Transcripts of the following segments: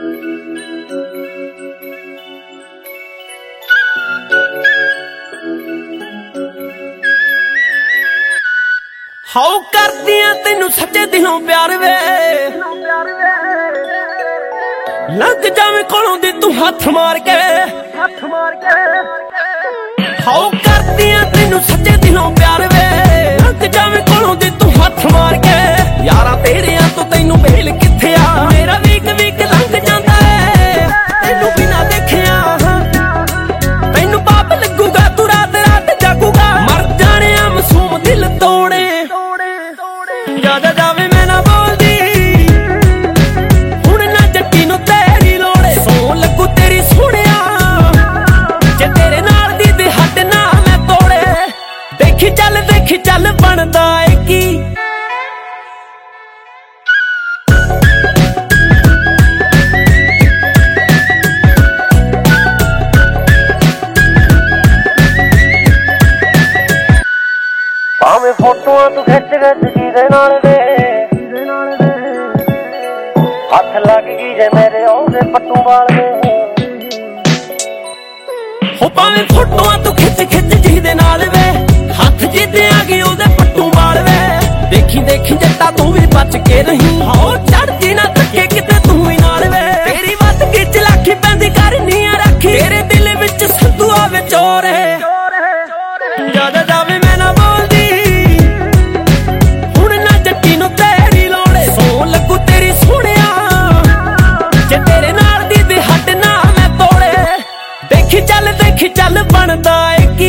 हाओ करदियां तैनू सच्चे दिलों प्यार वे लंघ जावे कोलों दी तू हथ मार के हाओ करदियां तैनू सच्चे दिलों प्यार वे लंघ जावे कोलों दी तू हथ मार के यारा तेरियां तो तैनू बेल किथे आ मेरा वीक वीक लंघ जांदा है तैनू बिना देखिया तैनू पाप लगूगा तू रात रात जागूगा मर जाने आ मासूम दिल तोड़े ज्यादा जावे मैं ना बोलदी हुण ना जट्टी नू तेरी लोड़ सौ लगू तेरी सुनिया जे तेरे नाल दी दे हद ना मैं तोड़े देखी चल बनदा ए की भावें फोटोआं तू खिच खिच जीदे नाल वे हथ लग गई जे मेरे ओदे पट्टू वाल वे हो भावें फोटोआं तू खिच खिच जीदे नाल वे हथ जिद्दे आ गई ओदे पट्टू वाल वे देखी देखी जट्टा तू भी बच के रही हो चढ़दी ना थके किते तू ही नाल वे तेरी वत की चलाकी पैंदी करनी आ राखी तेरे दिल विच संधू आवे चोर है ज्यादा जावे मैं ना बोलदी हुण ना जट्टी नू तेरी लोड़ सौ लगू तेरी सुनिया जे तेरे नाल दी दे हद ना मैं तोड़े देखी चल बनदा ए की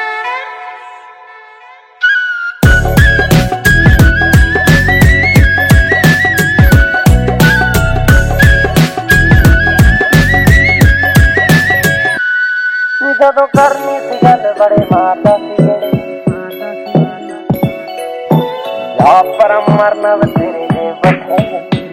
जदों करनी सी गल बड़े मारदा सी जा पर मरना तेरे जे बथे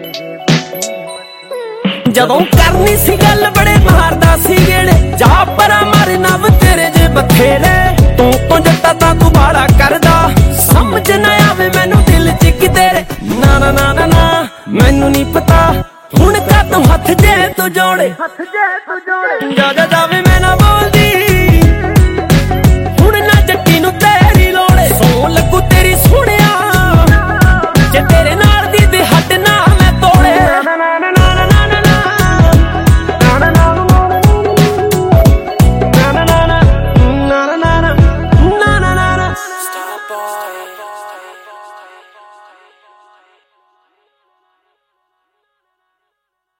जदों करनी सी गल बड़े मारदा सी गेड़े जा परा मरना तेरे जे बथेरे तू तो जट्टा तां तू बाड़ा करदा समझ ना आवे मैनू दिल च कि तेरे ना ना ना ना ना मैनू नहीं पता हुण का तू हथ जे तू जोड़े ज्यादा जावे मैं ना बोल